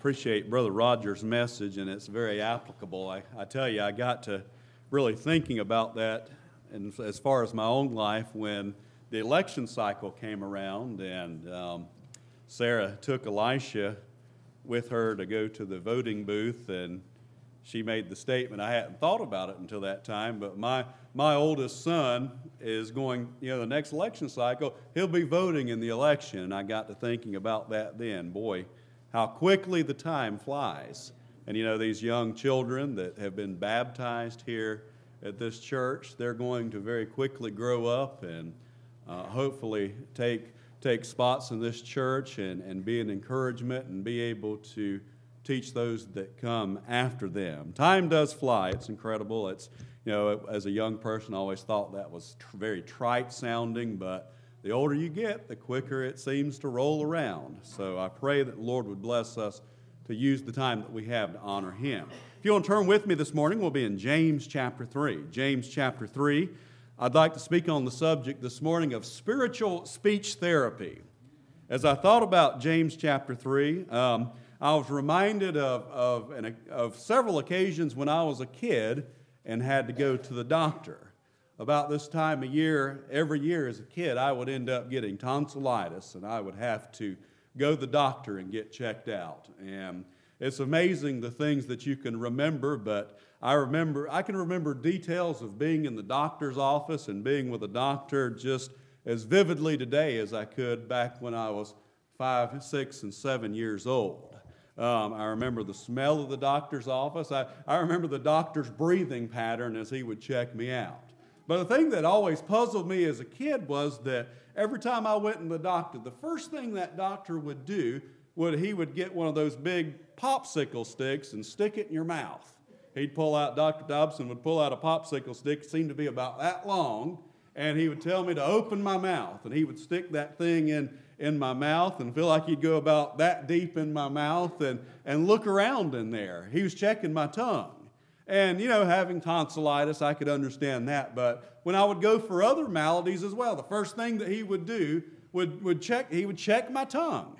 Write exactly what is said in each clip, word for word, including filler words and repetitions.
appreciate Brother Rogers' message, and it's very applicable. I, I tell you, I got to really thinking about that, and as far as my own life, when the election cycle came around, and um, Sarah took Elisha with her to go to the voting booth, and she made the statement. I hadn't thought about it until that time, but my my oldest son is going, you know, the next election cycle, he'll be voting in the election, and I got to thinking about that then. Boy, how quickly the time flies. And, you know, these young children that have been baptized here at this church, they're going to very quickly grow up and uh, hopefully take take spots in this church and, and be an encouragement and be able to teach those that come after them. Time does fly. It's incredible. It's, you know, as a young person, I always thought that was tr- very trite sounding, but the older you get, the quicker it seems to roll around. So I pray that the Lord would bless us to use the time that we have to honor Him. If you want to turn with me this morning, we'll be in James chapter three. James chapter three. I'd like to speak on the subject this morning of spiritual speech therapy. As I thought about James chapter three, um, I was reminded of, of, an, of several occasions when I was a kid and had to go to the doctor. About this time of year, every year as a kid, I would end up getting tonsillitis, and I would have to go to the doctor and get checked out. And it's amazing the things that you can remember, but I remember I can remember details of being in the doctor's office and being with a doctor just as vividly today as I could back when I was five, six, and seven years old. Um, I remember the smell of the doctor's office. I, I remember the doctor's breathing pattern as he would check me out. But the thing that always puzzled me as a kid was that every time I went to the doctor, the first thing that doctor would do would he would get one of those big popsicle sticks and stick it in your mouth. He'd pull out, Doctor Dobson would pull out a popsicle stick, it seemed to be about that long, and he would tell me to open my mouth, and he would stick that thing in, in my mouth and feel like he'd go about that deep in my mouth and, and look around in there. He was checking my tongue. And, you know, having tonsillitis, I could understand that. But when I would go for other maladies as well, the first thing that he would do would, would check, he would check my tongue.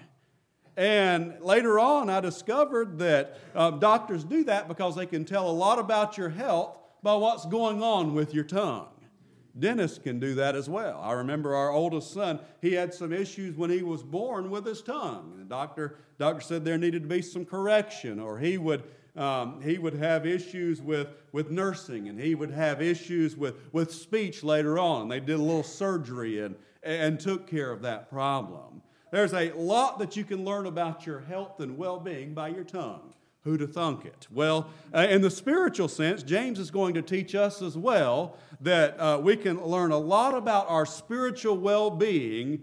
And later on, I discovered that uh, doctors do that because they can tell a lot about your health by what's going on with your tongue. Dentists can do that as well. I remember our oldest son, he had some issues when he was born with his tongue. The doctor, doctor said there needed to be some correction, or he would Um, he would have issues with, with nursing, and he would have issues with, with speech later on. They did a little surgery and, and took care of that problem. There's a lot that you can learn about your health and well-being by your tongue. Who'd have thunk it? Well, uh, in the spiritual sense, James is going to teach us as well that uh, we can learn a lot about our spiritual well-being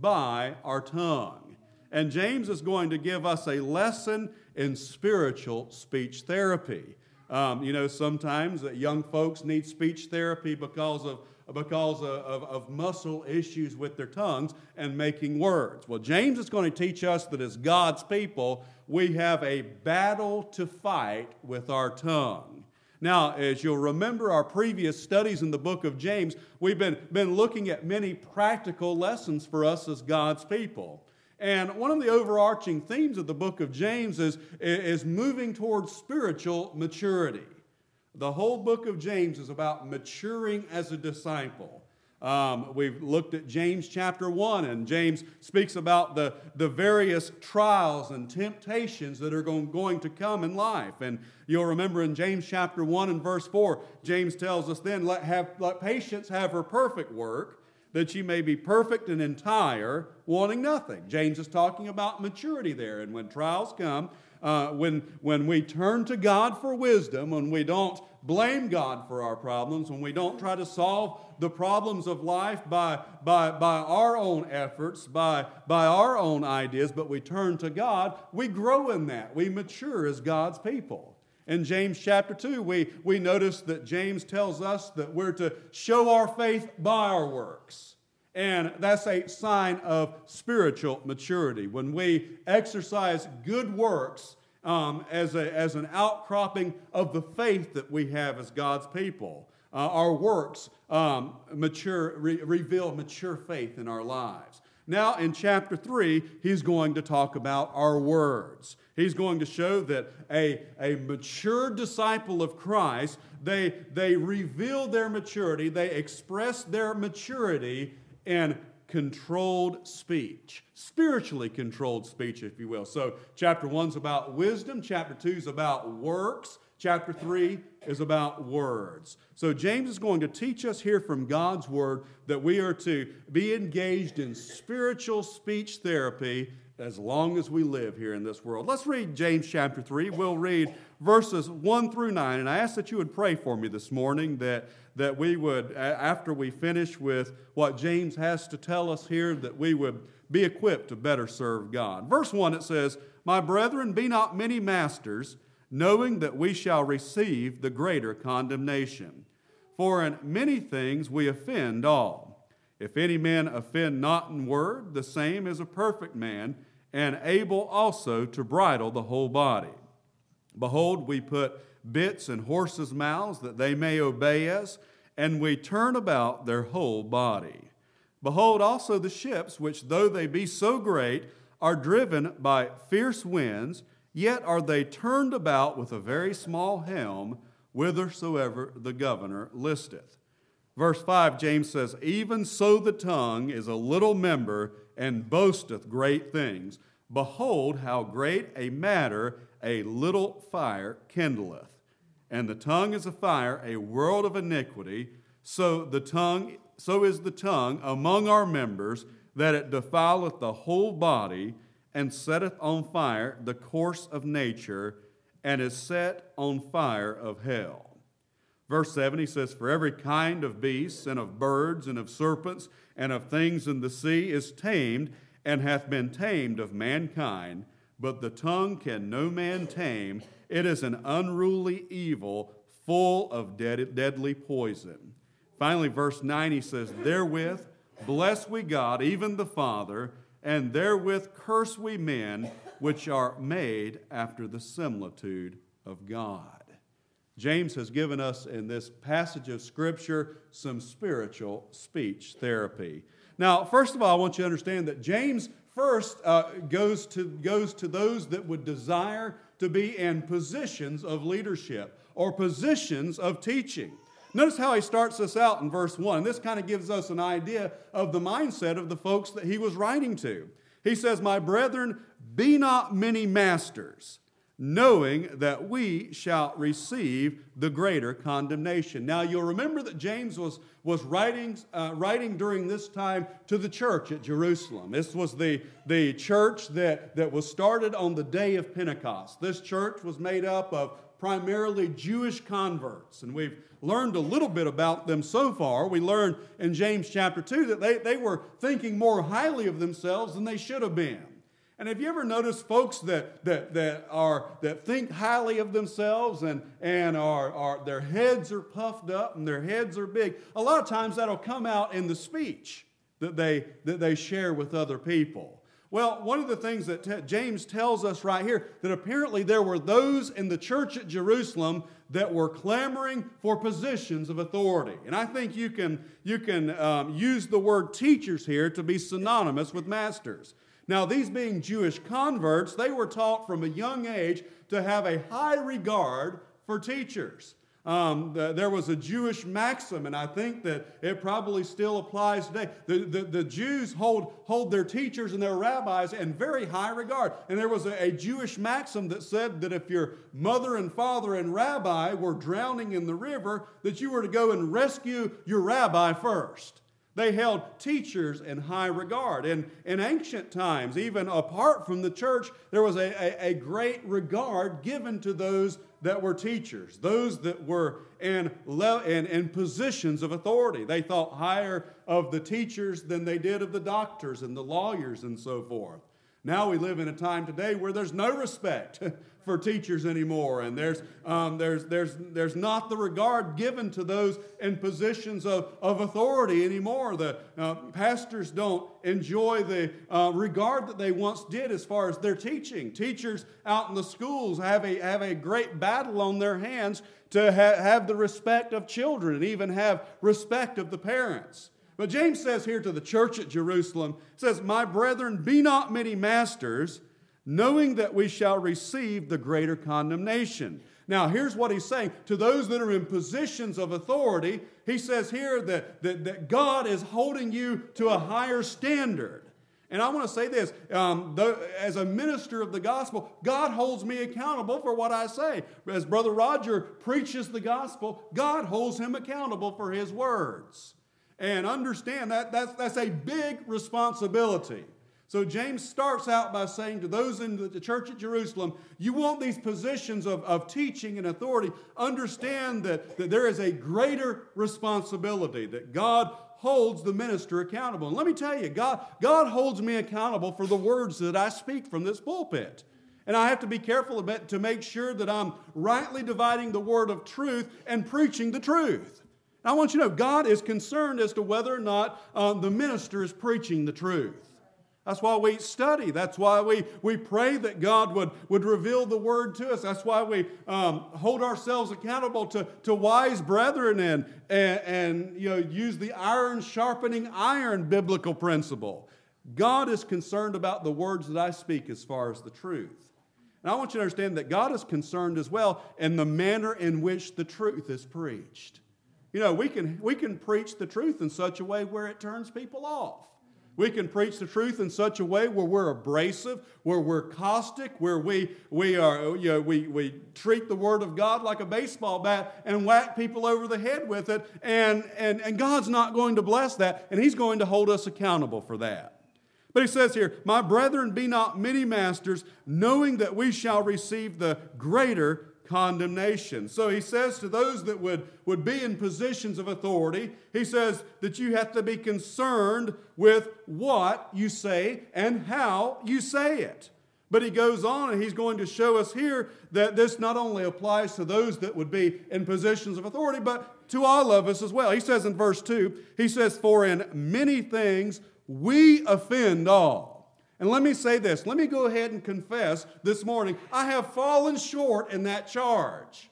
by our tongue. And James is going to give us a lesson in spiritual speech therapy. Um, you know, sometimes uh, young folks need speech therapy because of because of, of, of muscle issues with their tongues and making words. Well, James is going to teach us that as God's people, we have a battle to fight with our tongue. Now, as you'll remember our previous studies in the book of James, we've been, been looking at many practical lessons for us as God's people. And one of the overarching themes of the book of James is, is moving towards spiritual maturity. The whole book of James is about maturing as a disciple. Um, we've looked at James chapter one, and James speaks about the, the various trials and temptations that are going, going to come in life. And you'll remember in James chapter one and verse four, James tells us then, let, have, let patience have her perfect work, that ye may be perfect and entire, wanting nothing. James is talking about maturity there. And when trials come, uh, when, when we turn to God for wisdom, when we don't blame God for our problems, when we don't try to solve the problems of life by, by, by our own efforts, by, by our own ideas, but we turn to God, we grow in that. We mature as God's people. In James chapter two, we, we notice that James tells us that we're to show our faith by our works. And that's a sign of spiritual maturity. When we exercise good works um, as, a, as an outcropping of the faith that we have as God's people, uh, our works um, mature, re- reveal mature faith in our lives. Now in chapter three, he's going to talk about our words. He's going to show that a, a mature disciple of Christ, they, they reveal their maturity, they express their maturity in controlled speech, spiritually controlled speech, if you will. So chapter one's about wisdom, chapter two's about works, chapter three is about words. So James is going to teach us here from God's Word that we are to be engaged in spiritual speech therapy as long as we live here in this world. Let's read James chapter three. We'll read verses one through nine. And I ask that you would pray for me this morning, that, that we would, after we finish with what James has to tell us here, that we would be equipped to better serve God. Verse one, it says, "My brethren, be not many masters, knowing that we shall receive the greater condemnation. For in many things we offend all. If any man offend not in word, the same is a perfect man, and able also to bridle the whole body. Behold, we put bits in horses' mouths, that they may obey us, and we turn about their whole body. Behold also the ships, which though they be so great, are driven by fierce winds, yet are they turned about with a very small helm, whithersoever the governor listeth." Verse five, James says, "Even so the tongue is a little member, and boasteth great things. Behold, how great a matter a little fire kindleth. And the tongue is a fire, a world of iniquity. So the tongue, so is the tongue among our members, that it defileth the whole body, and setteth on fire the course of nature, and is set on fire of hell." Verse seven, he says, "For every kind of beasts, and of birds, and of serpents, and of things in the sea is tamed, and hath been tamed of mankind. But the tongue can no man tame. It is an unruly evil, full of dead, deadly poison." Finally, verse nine, he says, "Therewith bless we God, even the Father, and therewith curse we men, which are made after the similitude of God." James has given us in this passage of Scripture some spiritual speech therapy. Now, first of all, I want you to understand that James first uh, goes to, goes to those that would desire to be in positions of leadership or positions of teaching. Notice how he starts this out in verse one. This kind of gives us an idea of the mindset of the folks that he was writing to. He says, "My brethren, be not many masters, knowing that we shall receive the greater condemnation." Now, you'll remember that James was, was writing, uh, writing during this time to the church at Jerusalem. This was the, the church that, that was started on the day of Pentecost. This church was made up of primarily Jewish converts, and we've learned a little bit about them so far. We learned in James chapter two that they, they were thinking more highly of themselves than they should have been. And have you ever noticed folks that that that are that think highly of themselves and and are are their heads are puffed up and their heads are big? A lot of times that'll come out in the speech that they that they share with other people. Well, one of the things that t- James tells us right here, that apparently there were those in the church at Jerusalem that were clamoring for positions of authority. And I think you can you can um, use the word teachers here to be synonymous with masters. Now, these being Jewish converts, they were taught from a young age to have a high regard for teachers. Um, the, there was a Jewish maxim, and I think that it probably still applies today. The, the, the Jews hold, hold their teachers and their rabbis in very high regard. And there was a, a Jewish maxim that said that if your mother and father and rabbi were drowning in the river, that you were to go and rescue your rabbi first. They held teachers in high regard. And in ancient times, even apart from the church, there was a, a, a great regard given to those that were teachers, those that were in, le- in, in positions of authority. They thought higher of the teachers than they did of the doctors and the lawyers and so forth. Now we live in a time today where there's no respect for teachers anymore, and there's um, there's there's there's not the regard given to those in positions of, of authority anymore. The uh, pastors don't enjoy the uh, regard that they once did as far as their teaching. Teachers out in the schools have a have a great battle on their hands to ha- have the respect of children and even have respect of the parents. But James says here to the church at Jerusalem, says, "My brethren, be not many masters, knowing that we shall receive the greater condemnation." Now, here's what he's saying. To those that are in positions of authority, he says here that, that, that God is holding you to a higher standard. And I want to say this, um, the, as a minister of the gospel, God holds me accountable for what I say. As Brother Roger preaches the gospel, God holds him accountable for his words. And understand that that's, that's a big responsibility. So James starts out by saying to those in the church at Jerusalem, you want these positions of, of teaching and authority, understand that, that there is a greater responsibility, that God holds the minister accountable. And let me tell you, God, God holds me accountable for the words that I speak from this pulpit. And I have to be careful a bit to make sure that I'm rightly dividing the word of truth and preaching the truth. I want you to know, God is concerned as to whether or not um, the minister is preaching the truth. That's why we study. That's why we, we pray that God would, would reveal the word to us. That's why we um, hold ourselves accountable to, to wise brethren and, and, and you know, use the iron sharpening iron biblical principle. God is concerned about the words that I speak as far as the truth. And I want you to understand that God is concerned as well in the manner in which the truth is preached. You know, we can, we can preach the truth in such a way where it turns people off. We can preach the truth in such a way where we're abrasive, where we're caustic, where we, we, are, you know, we, we treat the Word of God like a baseball bat and whack people over the head with it. And, and, and God's not going to bless that, and He's going to hold us accountable for that. But he says here, "My brethren, be not many masters, knowing that we shall receive the greater condemnation." So he says to those that would, would be in positions of authority, he says that you have to be concerned with what you say and how you say it. But he goes on and he's going to show us here that this not only applies to those that would be in positions of authority, but to all of us as well. He says in verse two, he says, "For in many things we offend all." And let me say this, let me go ahead and confess this morning, I have fallen short in that charge.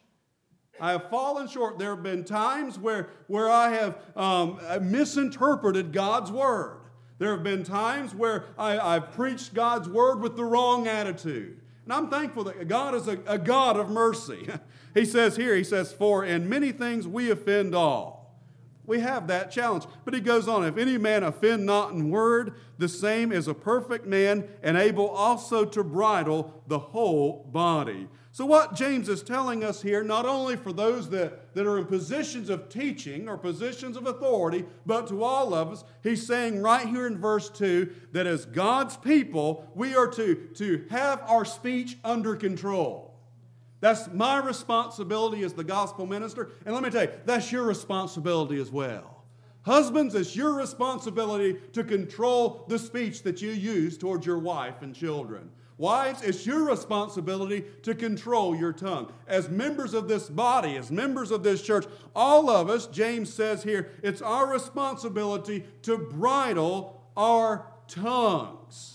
I have fallen short. There have been times where, where I have um, misinterpreted God's word. There have been times where I, I've preached God's word with the wrong attitude. And I'm thankful that God is a, a God of mercy. He says here, he says, "For in many things we offend all." We have that challenge. But he goes on, "If any man offend not in word, the same is a perfect man, and able also to bridle the whole body." So what James is telling us here, not only for those that, that are in positions of teaching or positions of authority, but to all of us, he's saying right here in verse two that as God's people, we are to, to have our speech under control. That's my responsibility as the gospel minister. And let me tell you, that's your responsibility as well. Husbands, it's your responsibility to control the speech that you use towards your wife and children. Wives, it's your responsibility to control your tongue. As members of this body, as members of this church, all of us, James says here, it's our responsibility to bridle our tongues.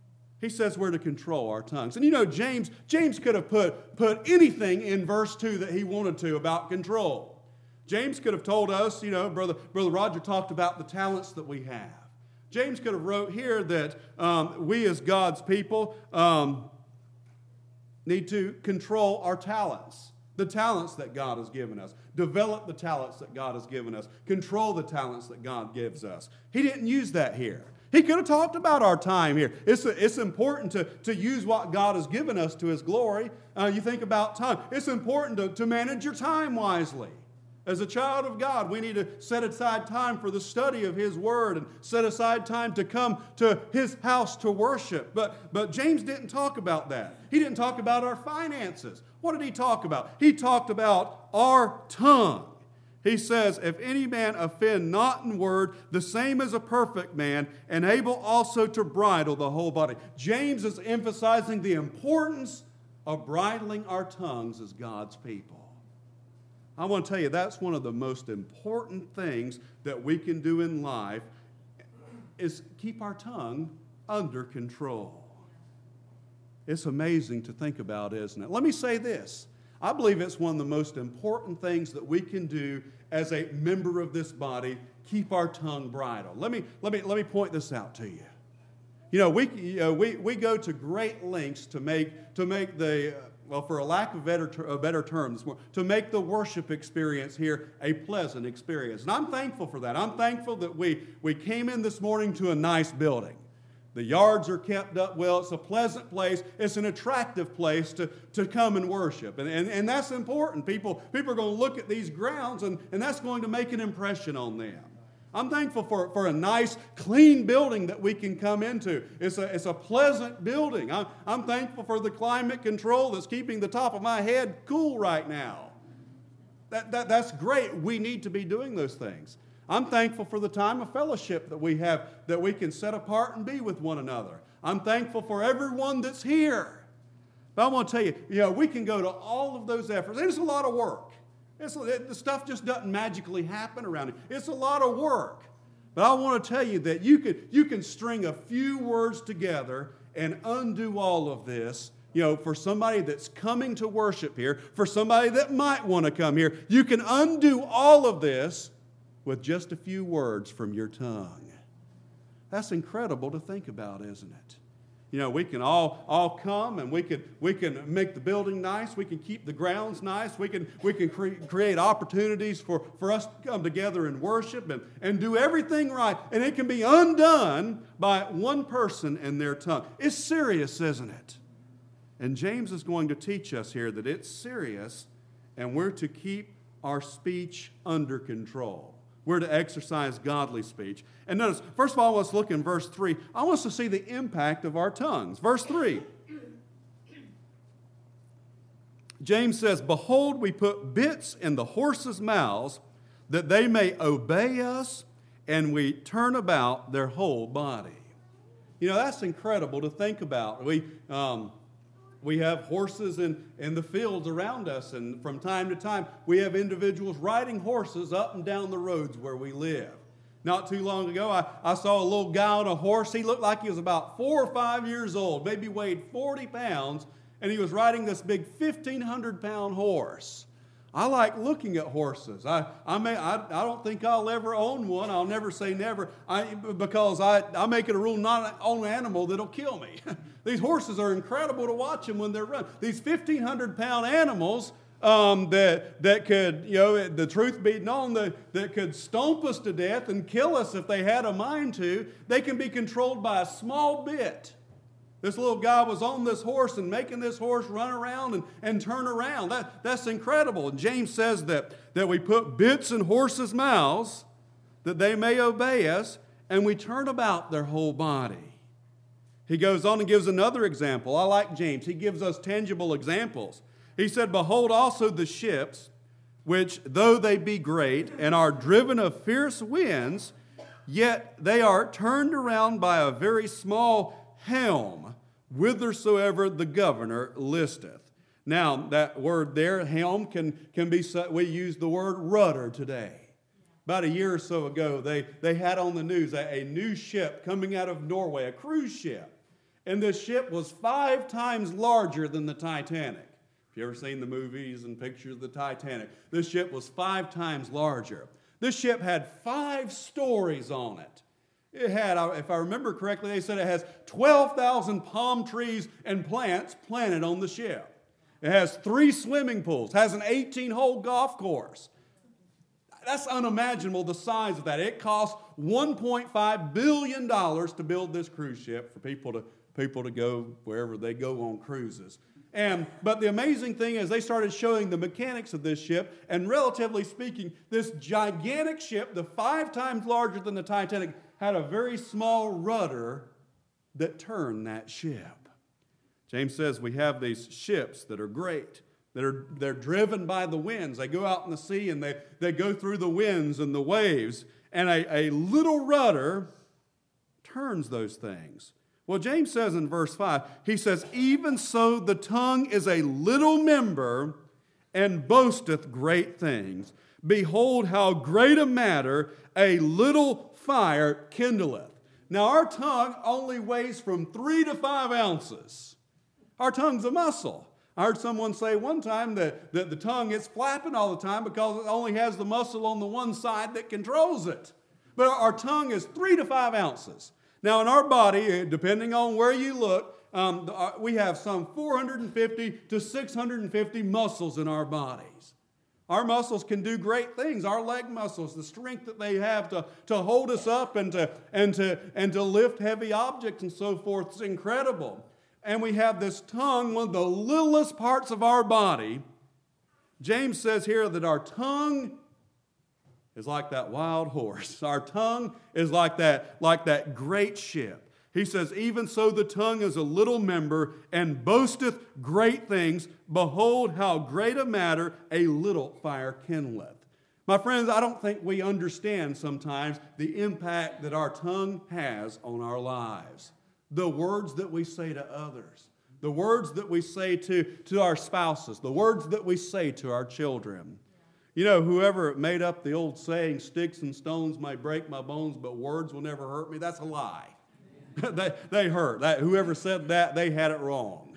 He says we're to control our tongues. And you know, James, James could have put, put anything in verse two that he wanted to about control. James could have told us, you know, Brother, Brother Roger talked about the talents that we have. James could have wrote here that um, we as God's people um, need to control our talents. The talents that God has given us. Develop the talents that God has given us. Control the talents that God gives us. He didn't use that here. He could have talked about our time here. It's, it's important to, to use what God has given us to His glory. Uh, you think about time. It's important to, to manage your time wisely. As a child of God, we need to set aside time for the study of His Word and set aside time to come to His house to worship. But, but James didn't talk about that. He didn't talk about our finances. What did he talk about? He talked about our tongue. He says, "If any man offend not in word, the same is a perfect man, and able also to bridle the whole body." James is emphasizing the importance of bridling our tongues as God's people. I want to tell you, that's one of the most important things that we can do in life is keep our tongue under control. It's amazing to think about, isn't it? Let me say this. I believe it's one of the most important things that we can do as a member of this body, keep our tongue bridle. Let me, let me, let me point this out to you. You know, we, you know, we, we go to great lengths to make, to make the, uh, well, for a lack of better, a better terms, to make the worship experience here a pleasant experience. And I'm thankful for that. I'm thankful that we, we came in this morning to a nice building. The yards are kept up well. It's a pleasant place. It's an attractive place to, to come and worship. And, and, and that's important. People, people are going to look at these grounds, and, and that's going to make an impression on them. I'm thankful for, for a nice, clean building that we can come into. It's a, it's a pleasant building. I'm, I'm thankful for the climate control that's keeping the top of my head cool right now. That, that, that's great. We need to be doing those things. I'm thankful for the time of fellowship that we have, that we can set apart and be with one another. I'm thankful for everyone that's here. But I want to tell you, you know, we can go to all of those efforts. It's a lot of work. It's, it, the stuff just doesn't magically happen around it. It's a lot of work. But I want to tell you that you can, you can string a few words together and undo all of this. You know, for somebody that's coming to worship here, for somebody that might want to come here, you can undo all of this with just a few words from your tongue. That's incredible to think about, isn't it? You know, we can all, all come and we can, we can make the building nice. We can keep the grounds nice. We can, we can cre- create opportunities for, for us to come together and worship and, and do everything right. And it can be undone by one person and their tongue. It's serious, isn't it? And James is going to teach us here that it's serious and we're to keep our speech under control. We're to exercise godly speech. And notice, first of all, let's look in verse three. I want us to see the impact of our tongues. Verse three. James says, "Behold, we put bits in the horses' mouths, that they may obey us, and we turn about their whole body." You know, that's incredible to think about. We... Um, We have horses in, in the fields around us, and from time to time, we have individuals riding horses up and down the roads where we live. Not too long ago, I, I saw a little guy on a horse. He looked like he was about four or five years old, maybe weighed forty pounds, and he was riding this big fifteen hundred pound horse. I like looking at horses. I I, may, I I don't think I'll ever own one. I'll never say never, I, because I, I make it a rule not to own an animal that'll kill me. These horses are incredible to watch them when they're running. These fifteen hundred pound animals um, that that could, you know, the truth be known, that, that could stomp us to death and kill us if they had a mind to, they can be controlled by a small bit. This little guy was on this horse and making this horse run around and, and turn around. That, that's incredible. And James says that, that we put bits in horses' mouths that they may obey us, and we turn about their whole body. He goes on and gives another example. I like James. He gives us tangible examples. He said, "Behold also the ships, which though they be great and are driven of fierce winds, yet they are turned around by a very small helm, whithersoever the governor listeth." Now, that word there, helm, can, can be, we use the word rudder today. About a year or so ago, they, they had on the news a, a new ship coming out of Norway, a cruise ship. And this ship was five times larger than the Titanic. If you've ever seen the movies and pictures of the Titanic, this ship was five times larger. This ship had five stories on it. It had, if I remember correctly, they said it has twelve thousand palm trees and plants planted on the ship. It has three swimming pools, has an eighteen hole golf course. That's unimaginable, the size of that. It cost one point five billion dollars to build this cruise ship for people to, people to go wherever they go on cruises. And, but the amazing thing is they started showing the mechanics of this ship, and relatively speaking, this gigantic ship, the five times larger than the Titanic, had a very small rudder that turned that ship. James says we have these ships that are great, that are they're driven by the winds. They go out in the sea and they, they go through the winds and the waves, and a, a little rudder turns those things. Well, James says in verse five, he says, "Even so the tongue is a little member and boasteth great things. Behold, how great a matter a little fire kindleth." Now, our tongue only weighs from three to five ounces. Our tongue's a muscle. I heard someone say one time that, that the tongue is flapping all the time because it only has the muscle on the one side that controls it. But our tongue is three to five ounces. Now, in our body, depending on where you look, um, we have some four hundred fifty to six hundred fifty muscles in our bodies. Our muscles can do great things. Our leg muscles, the strength that they have to, to hold us up and to, and, to, and to lift heavy objects and so forth is incredible. And we have this tongue, one of the littlest parts of our body. James says here that our tongue is like that wild horse. Our tongue is like that, like that great ship. He says, even so the tongue is a little member and boasteth great things. Behold, how great a matter a little fire kindleth. My friends, I don't think we understand sometimes the impact that our tongue has on our lives. The words that we say to others, the words that we say to, to our spouses, the words that we say to our children. You know, whoever made up the old saying, sticks and stones may break my bones, but words will never hurt me, that's a lie. they, they hurt. That, whoever said that, they had it wrong.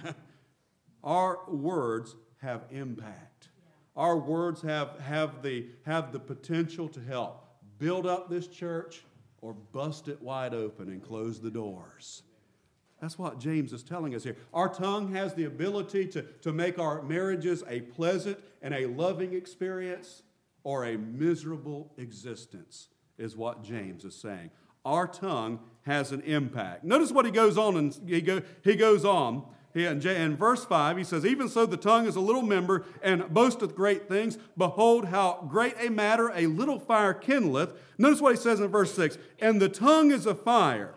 Our words have impact. Our words have, have, the, have the potential to help build up this church or bust it wide open and close the doors. That's what James is telling us here. Our tongue has the ability to, to make our marriages a pleasant and a loving experience or a miserable existence, is what James is saying. Our tongue has an impact. Notice what he goes on, and he, go, he goes on. He, in, in verse five, he says, even so the tongue is a little member and boasteth great things. Behold, how great a matter a little fire kindleth. Notice what he says in verse six. And the tongue is a fire,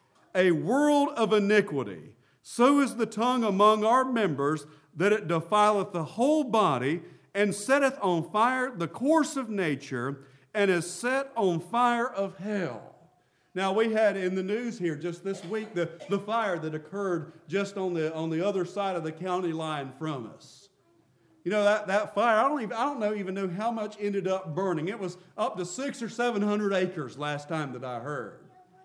a world of iniquity. So is the tongue among our members, that it defileth the whole body, and setteth on fire the course of nature, and is set on fire of hell. Now, we had in the news here just this week the, the fire that occurred just on the, on the other side of the county line from us. You know, that, that fire, I don't even I don't know even know how much ended up burning. It was up to six or seven hundred acres last time that I heard.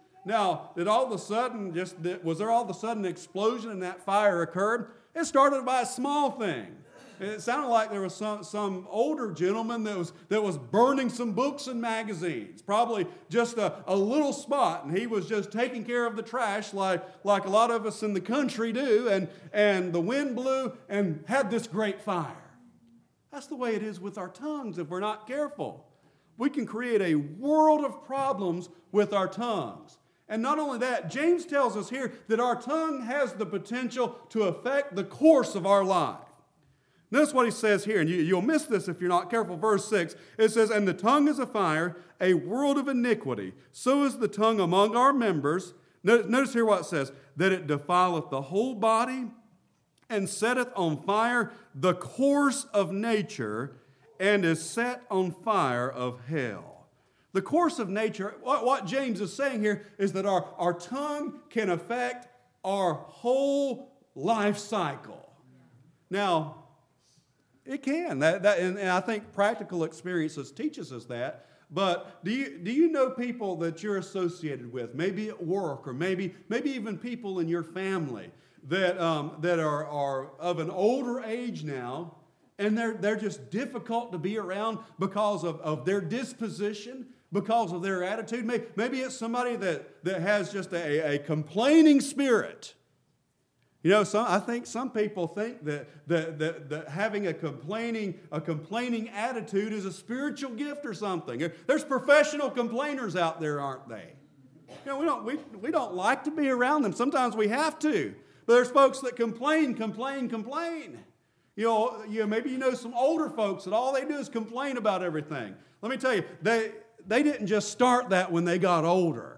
Now, did all of a sudden, just was there all of a sudden an explosion and that fire occurred? It started by a small thing. It sounded like there was some, some older gentleman that was, that was burning some books and magazines, probably just a, a little spot, and he was just taking care of the trash like, like a lot of us in the country do, and, and the wind blew and had this great fire. That's the way it is with our tongues if we're not careful. We can create a world of problems with our tongues. And not only that, James tells us here that our tongue has the potential to affect the course of our life. Notice what he says here, and you, you'll miss this if you're not careful. Verse six, it says, and the tongue is a fire, a world of iniquity. So is the tongue among our members. Notice, notice here what it says, that it defileth the whole body, and setteth on fire the course of nature, and is set on fire of hell. The course of nature, what, what James is saying here is that our, our tongue can affect our whole life cycle. Now, it can. That, that, and, and I think practical experiences teaches us that. But do you, do you know people that you're associated with, maybe at work or maybe, maybe even people in your family that, um, that are, are of an older age now, and they're, they're just difficult to be around because of, of their disposition, because of their attitude? Maybe, maybe it's somebody that, that has just a, a complaining spirit. You know, some, I think some people think that, that, that, that having a complaining, a complaining attitude is a spiritual gift or something. There's professional complainers out there, aren't they? You know, we don't, we, we don't like to be around them. Sometimes we have to. But there's folks that complain, complain, complain. You know, you know, maybe you know some older folks that all they do is complain about everything. Let me tell you, they, they didn't just start that when they got older.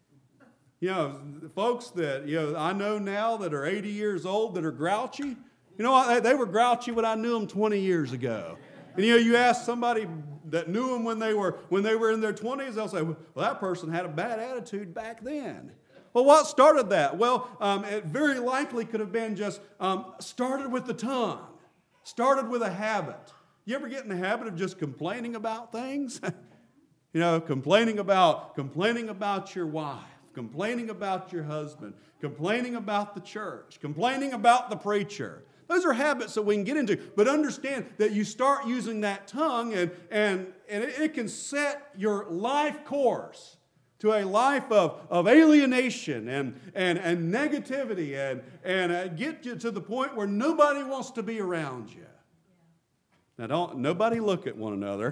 You know, folks that, you know, I know now that are eighty years old that are grouchy, you know what, they were grouchy when I knew them twenty years ago. And, you know, you ask somebody that knew them when they were when they were in their twenties, they'll say, well, that person had a bad attitude back then. Well, what started that? Well, um, it very likely could have been just um, started with the tongue, started with a habit. You ever get in the habit of just complaining about things? You know, complaining about complaining about your wife. Complaining about your husband, complaining about the church, complaining about the preacher. Those are habits that we can get into. But understand that you start using that tongue and, and, and it, it can set your life course. to a life of, of alienation and, and, and negativity and, and uh, get you to the point where nobody wants to be around you. Now, don't nobody look at one another.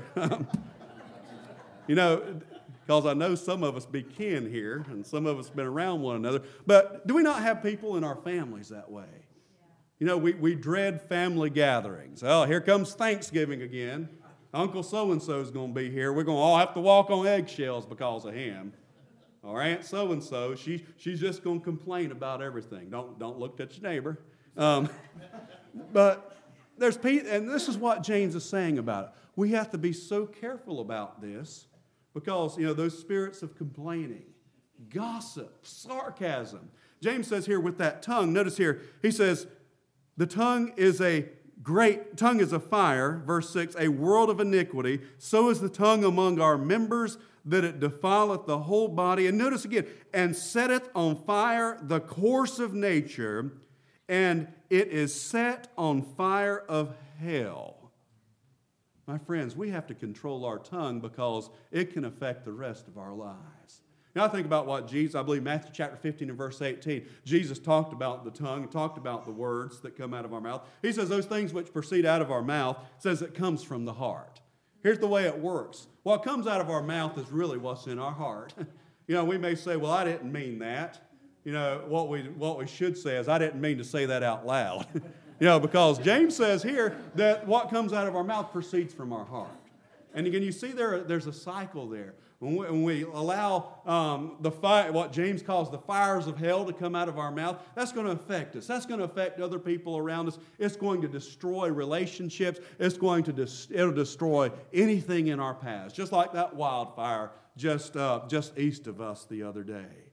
You know, because I know some of us be kin here and some of us been around one another. But do we not have people in our families that way? You know, we, we dread family gatherings. Oh, here comes Thanksgiving again. Uncle so-and-so is going to be here. We're going to all have to walk on eggshells because of him. Or Aunt so-and-so, she, she's just going to complain about everything. Don't, don't look at your neighbor. Um, but there's people, and this is what James is saying about it. We have to be so careful about this because, you know, those spirits of complaining, gossip, sarcasm. James says here with that tongue, notice here, he says, the tongue is a great, tongue is a fire, verse six, a world of iniquity. So is the tongue among our members, that it defileth the whole body. And notice again, and setteth on fire the course of nature, and it is set on fire of hell. My friends, we have to control our tongue because it can affect the rest of our lives. Now I think about what Jesus, I believe Matthew chapter fifteen and verse eighteen, Jesus talked about the tongue, talked about the words that come out of our mouth. He says those things which proceed out of our mouth, says it comes from the heart. Here's the way it works. What comes out of our mouth is really what's in our heart. You know, we may say, well, I didn't mean that. You know, what we what we should say is, I didn't mean to say that out loud. You know, because James says here that what comes out of our mouth proceeds from our heart. And again, you see there, there's a cycle there. When we, when we allow um, the fire, what James calls the fires of hell to come out of our mouth, that's going to affect us. That's going to affect other people around us. It's going to destroy relationships. It's going to dis- it'll destroy anything in our paths, just like that wildfire just uh, just east of us the other day.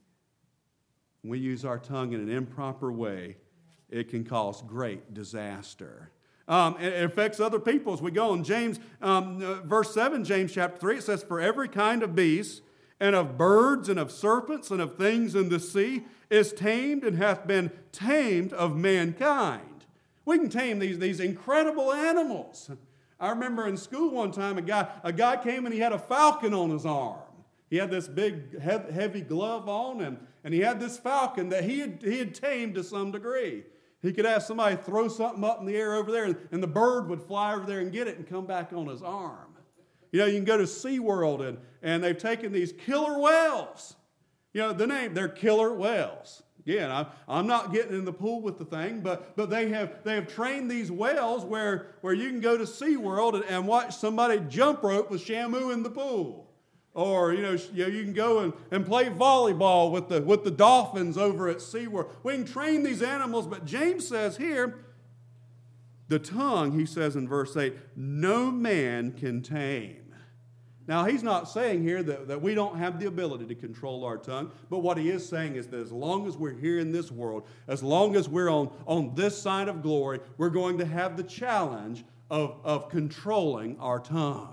When we use our tongue in an improper way, it can cause great disaster. Um, it affects other people as we go. In James, um, uh, verse seven, James chapter three, it says, for every kind of beast, and of birds, and of serpents, and of things in the sea, is tamed and hath been tamed of mankind. We can tame these, these incredible animals. I remember in school one time, a guy, a guy came and he had a falcon on his arm. He had this big, heavy glove on, and, and he had this falcon that he had, he had tamed to some degree. He could have somebody throw something up in the air over there, and, and the bird would fly over there and get it and come back on his arm. You know, you can go to SeaWorld, and, and they've taken these killer whales. You know, the name, they're killer whales. Again, I'm, I'm not getting in the pool with the thing, but, but they have they have trained these whales where, where you can go to SeaWorld and, and watch somebody jump rope with Shamu in the pool. Or, you know, you, know, you can go and, and play volleyball with the, with the dolphins over at SeaWorld. We can train these animals, but James says here, the tongue, he says in verse eight, no man can tame. Now, he's not saying here that, that we don't have the ability to control our tongue, but what he is saying is that as long as we're here in this world, as long as we're on, on this side of glory, we're going to have the challenge of, of controlling our tongue.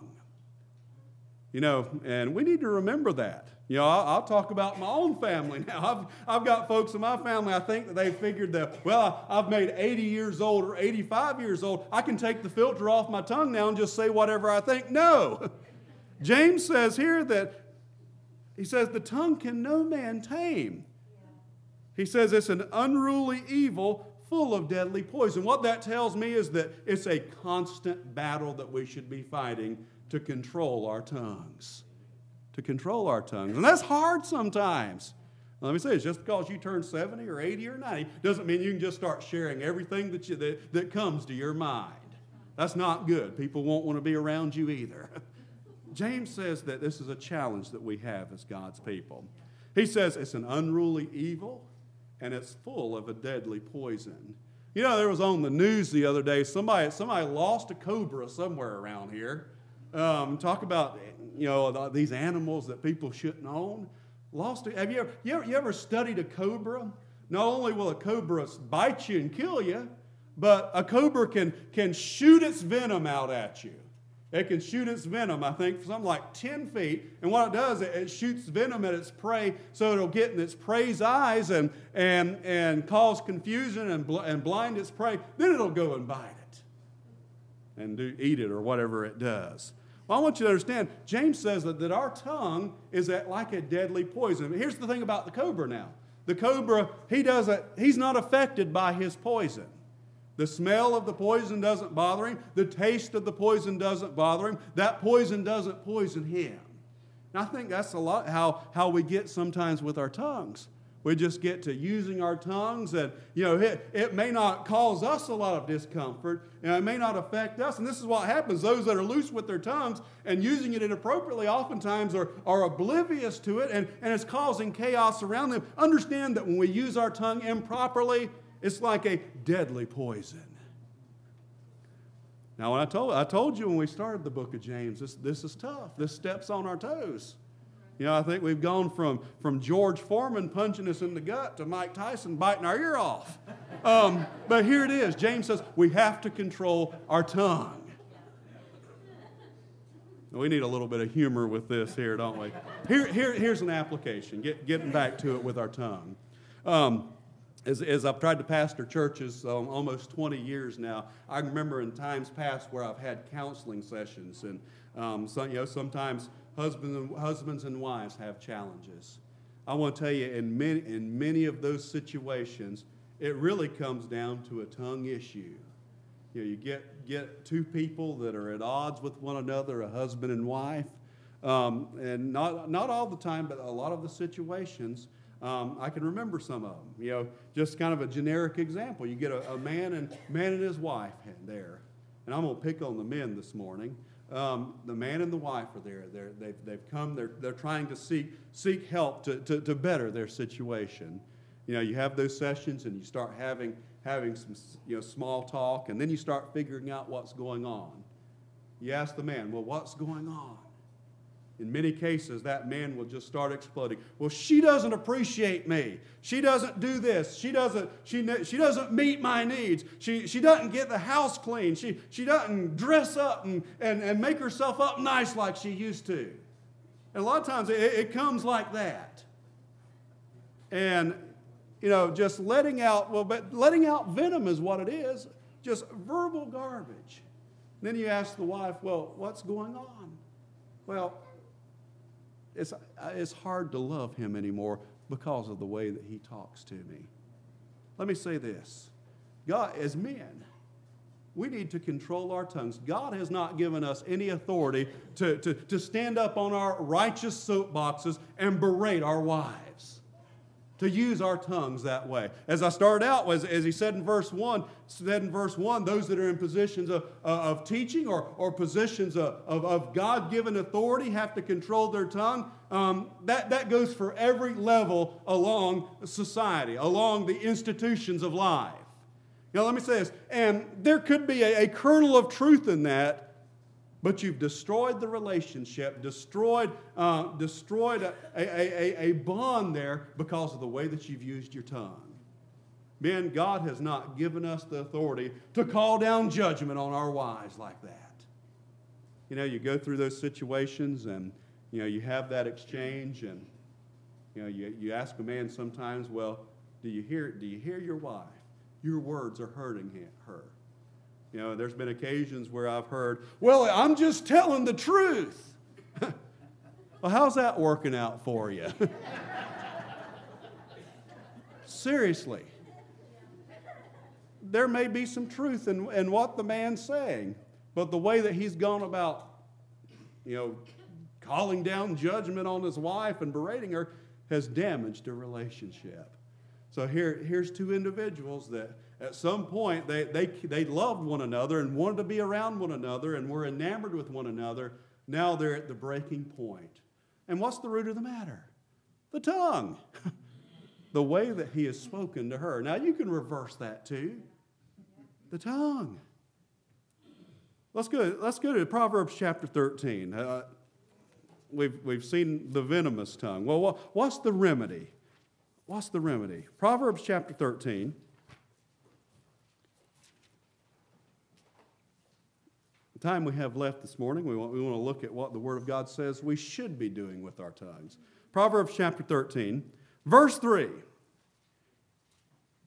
You know, and we need to remember that. You know, I'll, I'll talk about my own family now. I've, I've got folks in my family, I think that they figured that, well, I've made eighty years old or eighty-five years old. I can take the filter off my tongue now and just say whatever I think. No. James says here that, he says, the tongue can no man tame. He says it's an unruly evil full of deadly poison. What that tells me is that it's a constant battle that we should be fighting to control our tongues. To control our tongues. And that's hard sometimes. Let me say, it's just because you turn seventy or eighty or ninety doesn't mean you can just start sharing everything that, you, that, that comes to your mind. That's not good. People won't want to be around you either. James says that this is a challenge that we have as God's people. He says it's an unruly evil and it's full of a deadly poison. You know, there was on the news the other day, somebody, somebody lost a cobra somewhere around here. Um, talk about, you know, these animals that people shouldn't own. Lost. Have you ever, you ever, you ever studied a cobra? Not only will a cobra bite you and kill you, but a cobra can, can shoot its venom out at you. It can shoot its venom, I think, for something like ten feet. And what it does, it, it shoots venom at its prey so it'll get in its prey's eyes and, and, and cause confusion and, bl- and blind its prey. Then it'll go and bite it and do, eat it or whatever it does. Well, I want you to understand, James says that, that our tongue is at, like a deadly poison. But here's the thing about the cobra now. The cobra, he doesn't, he's not affected by his poison. The smell of the poison doesn't bother him. The taste of the poison doesn't bother him. That poison doesn't poison him. And I think that's a lot how, how we get sometimes with our tongues. We just get to using our tongues, and you know it, it may not cause us a lot of discomfort, and it may not affect us. And this is what happens. Those that are loose with their tongues and using it inappropriately oftentimes are, are oblivious to it, and, and it's causing chaos around them. Understand that when we use our tongue improperly, it's like a deadly poison. Now, when I told I told you when we started the book of James, this, this is tough. This steps on our toes. You know, I think we've gone from, from George Foreman punching us in the gut to Mike Tyson biting our ear off. Um, but here it is. James says we have to control our tongue. We need a little bit of humor with this here, don't we? Here, here, here's an application, Get, getting back to it with our tongue. Um, as, as I've tried to pastor churches um, almost twenty years now, I remember in times past where I've had counseling sessions, and um, some, you know, sometimes Husbands and, husbands and wives have challenges. I want to tell you, in many, in many of those situations, it really comes down to a tongue issue. You know, you get, get two people that are at odds with one another, a husband and wife, um, and not, not all the time, but a lot of the situations, um, I can remember some of them. You know, just kind of a generic example. You get a, a man and man and his wife there, and I'm going to pick on the men this morning. Um, the man and the wife are there. They're, they've, they've come. They're, they're trying to seek seek help to, to, to better their situation. You know, you have those sessions, and you start having having some you know small talk, and then you start figuring out what's going on. You ask the man, "Well, what's going on?" In many cases, that man will just start exploding. Well, she doesn't appreciate me. She doesn't do this. She doesn't, she, she doesn't meet my needs. She, she doesn't get the house clean. She, she doesn't dress up and, and, and make herself up nice like she used to. And a lot of times it, it comes like that. And, you know, just letting out, well, but letting out venom is what it is. Just verbal garbage. And then you ask the wife, well, what's going on? Well, It's, it's hard to love him anymore because of the way that he talks to me. Let me say this. God, as men, we need to control our tongues. God has not given us any authority to, to, to stand up on our righteous soapboxes and berate our wives, to use our tongues that way. As I started out, as, as he said in verse one, said in verse one, those that are in positions of, of teaching or, or positions of, of, of God-given authority have to control their tongue. Um, that, that goes for every level along society, along the institutions of life. Now, let me say this, and there could be a, a kernel of truth in that, but you've destroyed the relationship, destroyed, uh, destroyed a, a, a, a bond there because of the way that you've used your tongue. Men, God has not given us the authority to call down judgment on our wives like that. You know, you go through those situations and, you know, you have that exchange and, you know, you, you ask a man sometimes, well, do you hear, do you hear your wife? Your words are hurting her. You know, there's been occasions where I've heard, well, I'm just telling the truth. Well, how's that working out for you? Seriously. There may be some truth in, in what the man's saying, but the way that he's gone about, you know, calling down judgment on his wife and berating her has damaged a relationship. So here, here's two individuals that at some point they, they, they loved one another and wanted to be around one another and were enamored with one another. Now they're at the breaking point. And what's the root of the matter? The tongue. The way that he has spoken to her. Now you can reverse that too. The tongue. Let's go, let's go to Proverbs chapter thirteen. Uh, we've, we've seen the venomous tongue. Well, what, what's the remedy? What's the remedy? Proverbs chapter thirteen. The time we have left this morning, we want, we want to look at what the Word of God says we should be doing with our tongues. Proverbs chapter thirteen, verse three.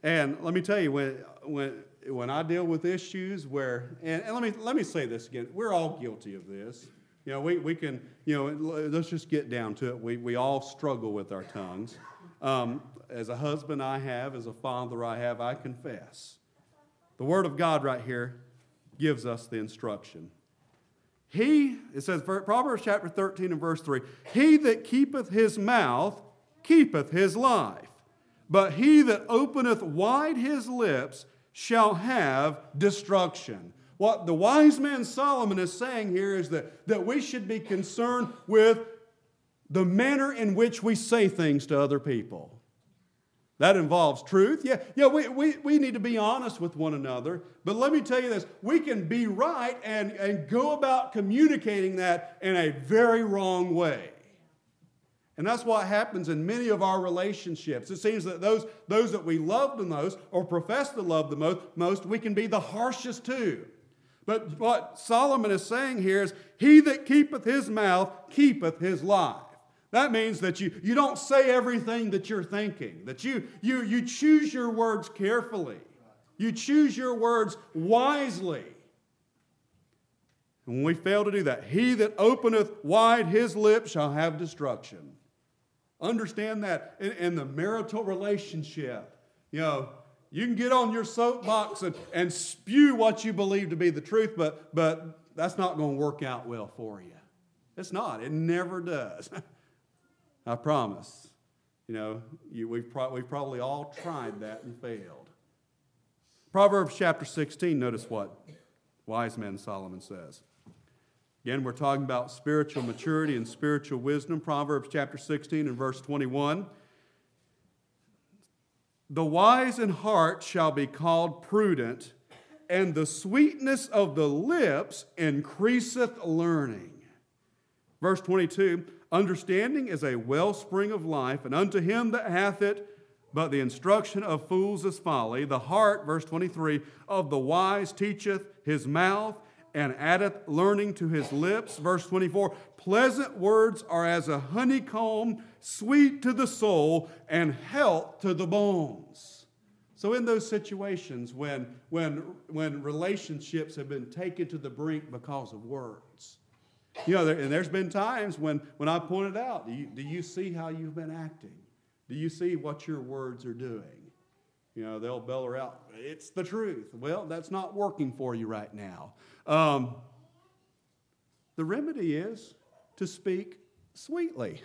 And let me tell you, when when when I deal with issues where, and, and let me let me say this again, we're all guilty of this. You know, we, we can, you know, let's just get down to it. We we all struggle with our tongues. Um, as a husband I have, as a father I have, I confess. The Word of God right here gives us the instruction. He, it says, Proverbs chapter thirteen and verse three, he that keepeth his mouth keepeth his life, but he that openeth wide his lips shall have destruction. What the wise man Solomon is saying here is that, that we should be concerned with the manner in which we say things to other people. That involves truth. Yeah, yeah we, we, we need to be honest with one another. But let me tell you this, we can be right and, and go about communicating that in a very wrong way. And that's what happens in many of our relationships. It seems that those, those that we love the most or profess to love the most, most, we can be the harshest too. But what Solomon is saying here is, he that keepeth his mouth keepeth his life. That means that you, you don't say everything that you're thinking, that you, you, you choose your words carefully. You choose your words wisely. And when we fail to do that, he that openeth wide his lips shall have destruction. Understand that in, in the marital relationship, you know, you can get on your soapbox and, and spew what you believe to be the truth, but, but that's not going to work out well for you. It's not. It never does. I promise. You know, you, we've, pro- we've probably all tried that and failed. Proverbs chapter sixteen, notice what wise man Solomon says. Again, we're talking about spiritual maturity and spiritual wisdom. Proverbs chapter sixteen and verse twenty-one. The wise in heart shall be called prudent, and the sweetness of the lips increaseth learning. Verse twenty-two, understanding is a wellspring of life, and unto him that hath it, but the instruction of fools is folly. The heart, verse twenty-three, of the wise teacheth his mouth, and addeth learning to his lips. Verse twenty-four, pleasant words are as a honeycomb, sweet to the soul, and health to the bones. So in those situations when, when, when relationships have been taken to the brink because of words, you know, there, and there's been times when, when I pointed out, do you, do you see how you've been acting? Do you see what your words are doing? You know, they'll bellow out, it's the truth. Well, that's not working for you right now. Um, the remedy is to speak sweetly.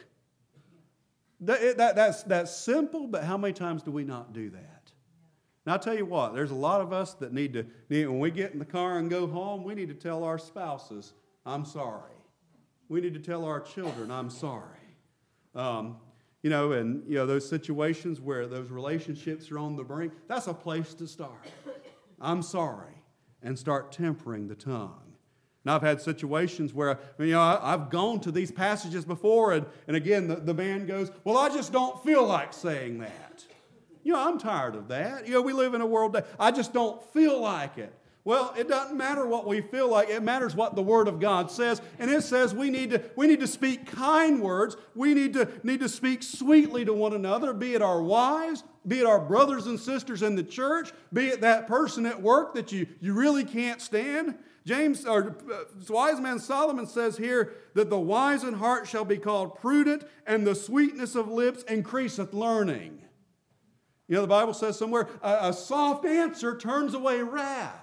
That, that, that's, that's simple, but how many times do we not do that? Now, I'll tell you what, there's a lot of us that need to, need, when we get in the car and go home, we need to tell our spouses, I'm sorry. We need to tell our children, I'm sorry. Um, you know, and, you know, those situations where those relationships are on the brink, that's a place to start. I'm sorry. And start tempering the tongue. Now, I've had situations where, you know, I, I've gone to these passages before, and, and again, the, the man goes, well, I just don't feel like saying that. You know, I'm tired of that. You know, we live in a world that I just don't feel like it. Well, it doesn't matter what we feel like. It matters what the Word of God says. And it says we need to, we need to speak kind words. We need to, need to speak sweetly to one another, be it our wives, be it our brothers and sisters in the church, be it that person at work that you, you really can't stand. James, or uh, wise man Solomon says here that the wise in heart shall be called prudent, and the sweetness of lips increaseth learning. You know, the Bible says somewhere, a, a soft answer turns away wrath.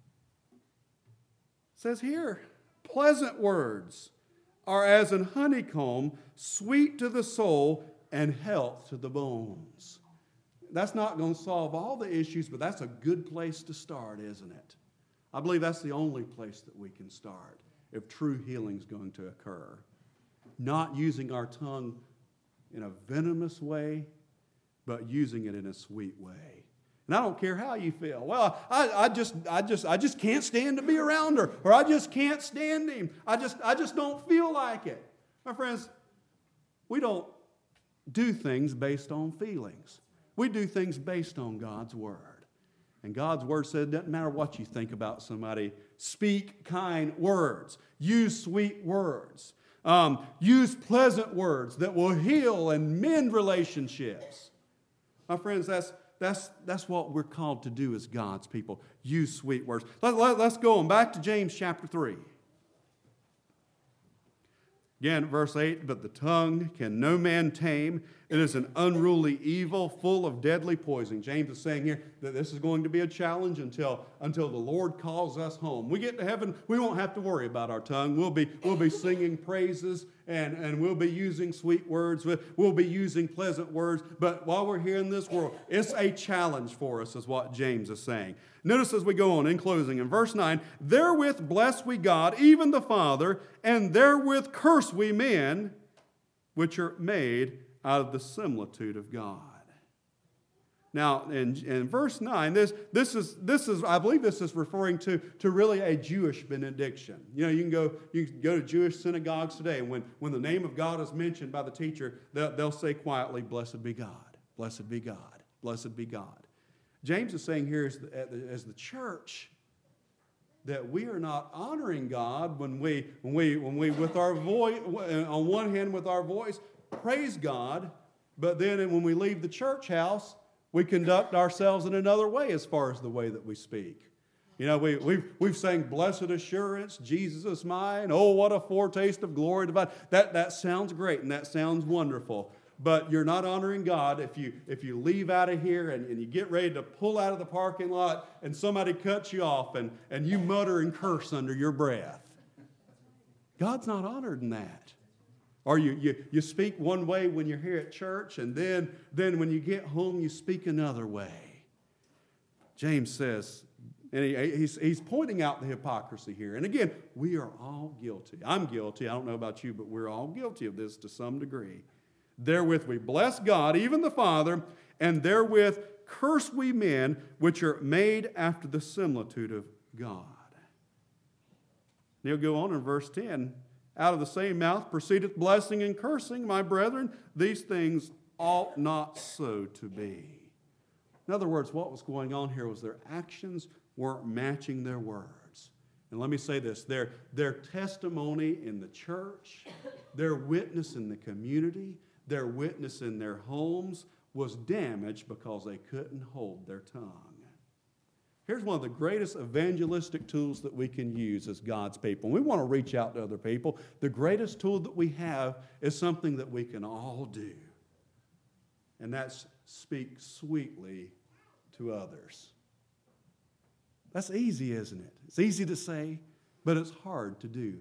It says here, pleasant words are as an honeycomb, sweet to the soul and health to the bones. That's not going to solve all the issues, but that's a good place to start, isn't it? I believe that's the only place that we can start if true healing is going to occur. Not using our tongue in a venomous way, but using it in a sweet way. And I don't care how you feel. Well, I, I just, I just, I just can't stand to be around her, or I just can't stand him. I just, I just don't feel like it. My friends, we don't do things based on feelings. We do things based on God's Word. And God's Word said it doesn't matter what you think about somebody. Speak kind words. Use sweet words. Um, use pleasant words that will heal and mend relationships. My friends, that's that's, that's what we're called to do as God's people. Use sweet words. Let, let, let's go on back to James chapter three. Again, verse eight, but the tongue can no man tame. It is an unruly evil full of deadly poison. James is saying here that this is going to be a challenge until, until the Lord calls us home. We get to heaven, we won't have to worry about our tongue. We'll be, we'll be singing praises and, and we'll be using sweet words. We'll be using pleasant words. But while we're here in this world, it's a challenge for us, is what James is saying. Notice as we go on in closing, in verse nine, therewith bless we God, even the Father, and therewith curse we men, which are made out of the similitude of God. Now, in, in verse nine, this, this, is, this is, I believe this is referring to, to really a Jewish benediction. You know, you can go, you can go to Jewish synagogues today, and when, when the name of God is mentioned by the teacher, they'll, they'll say quietly, blessed be God, blessed be God, blessed be God. James is saying here as the, as the church that we are not honoring God when we, when we, when we with our voice, on one hand with our voice, praise God, but then when we leave the church house, we conduct ourselves in another way as far as the way that we speak. You know, we, we've, we've sang blessed assurance, Jesus is mine, oh, what a foretaste of glory divine. That, that sounds great and that sounds wonderful. But you're not honoring God if you if you leave out of here and, and you get ready to pull out of the parking lot and somebody cuts you off and, and you mutter and curse under your breath. God's not honored in that. Or you, you, you speak one way when you're here at church, and then, then when you get home you speak another way. James says, and he, he's, he's pointing out the hypocrisy here. And again, we are all guilty. I'm guilty. I don't know about you, but we're all guilty of this to some degree. Therewith we bless God, even the Father, and therewith curse we men, which are made after the similitude of God. And he'll go on in verse ten. Out of the same mouth proceedeth blessing and cursing. My brethren, these things ought not so to be. In other words, what was going on here was their actions weren't matching their words. And let me say this, their, their testimony in the church, their witness in the community, their witness in their homes was damaged because they couldn't hold their tongue. Here's one of the greatest evangelistic tools that we can use as God's people. We want to reach out to other people. The greatest tool that we have is something that we can all do. And that's speak sweetly to others. That's easy, isn't it? It's easy to say, but it's hard to do.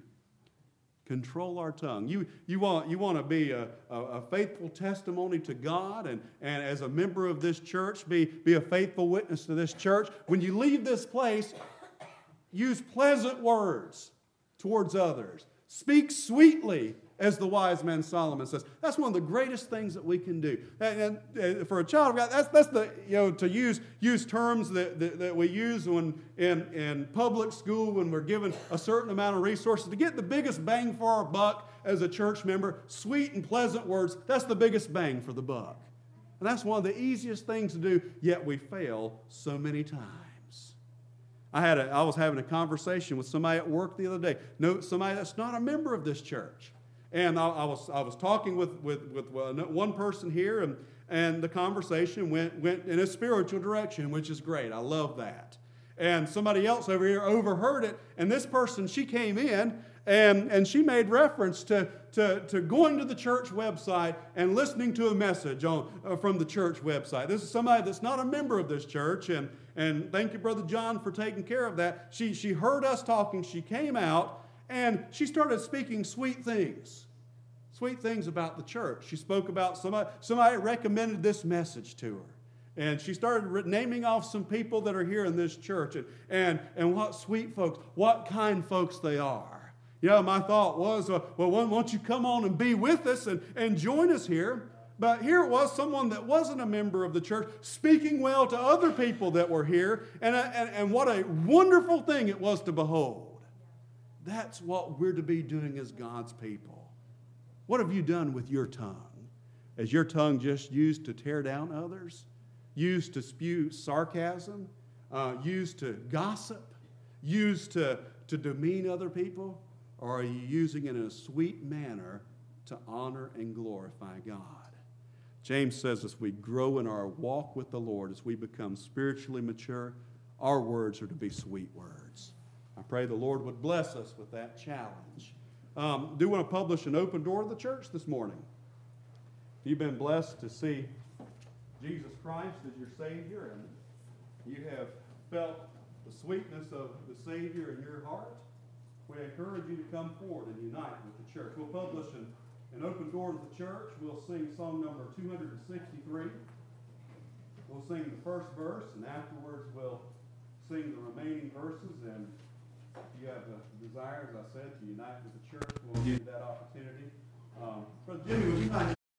Control our tongue. You, you, want, you want to be a, a, a faithful testimony to God, and, and as a member of this church, be, be a faithful witness to this church. When you leave this place, use pleasant words towards others. Speak sweetly, as the wise man Solomon says. That's one of the greatest things that we can do. And, and for a child of God, that's, that's the, you know, to use, use terms that, that, that we use when in, in public school when we're given a certain amount of resources. To get the biggest bang for our buck as a church member, sweet and pleasant words, that's the biggest bang for the buck. And that's one of the easiest things to do, yet we fail so many times. I, had a, I was having a conversation with somebody at work the other day. No, somebody that's not a member of this church. And I, I was I was talking with, with, with one person here, and, and the conversation went, went in a spiritual direction, which is great. I love that. And somebody else over here overheard it, and this person, she came in, and, and she made reference to, to, to going to the church website and listening to a message on, uh, from the church website. This is somebody that's not a member of this church, and, and thank you, Brother John, for taking care of that. She, she heard us talking, she came out, and she started speaking sweet things, sweet things about the church. She spoke about somebody, somebody recommended this message to her. And she started naming off some people that are here in this church and, and, and what sweet folks, what kind folks they are. You know, my thought was, uh, well, why don't you come on and be with us and, and join us here? But here it was someone that wasn't a member of the church speaking well to other people that were here. And, and, and what a wonderful thing it was to behold. That's what we're to be doing as God's people. What have you done with your tongue? Is your tongue just used to tear down others? Used to spew sarcasm? Uh, used to gossip? Used to, to demean other people? Or are you using it in a sweet manner to honor and glorify God? James says as we grow in our walk with the Lord, as we become spiritually mature, our words are to be sweet words. I pray the Lord would bless us with that challenge. Um, do want to publish an open door to the church this morning. If you've been blessed to see Jesus Christ as your Savior and you have felt the sweetness of the Savior in your heart, we encourage you to come forward and unite with the church. We'll publish an, an open door to the church. We'll sing song number two hundred sixty-three. We'll sing the first verse, and afterwards we'll sing the remaining verses. And if you have a desire, as I said, to unite with the church, we'll give you that opportunity. Um, Brother Jimmy, would you mind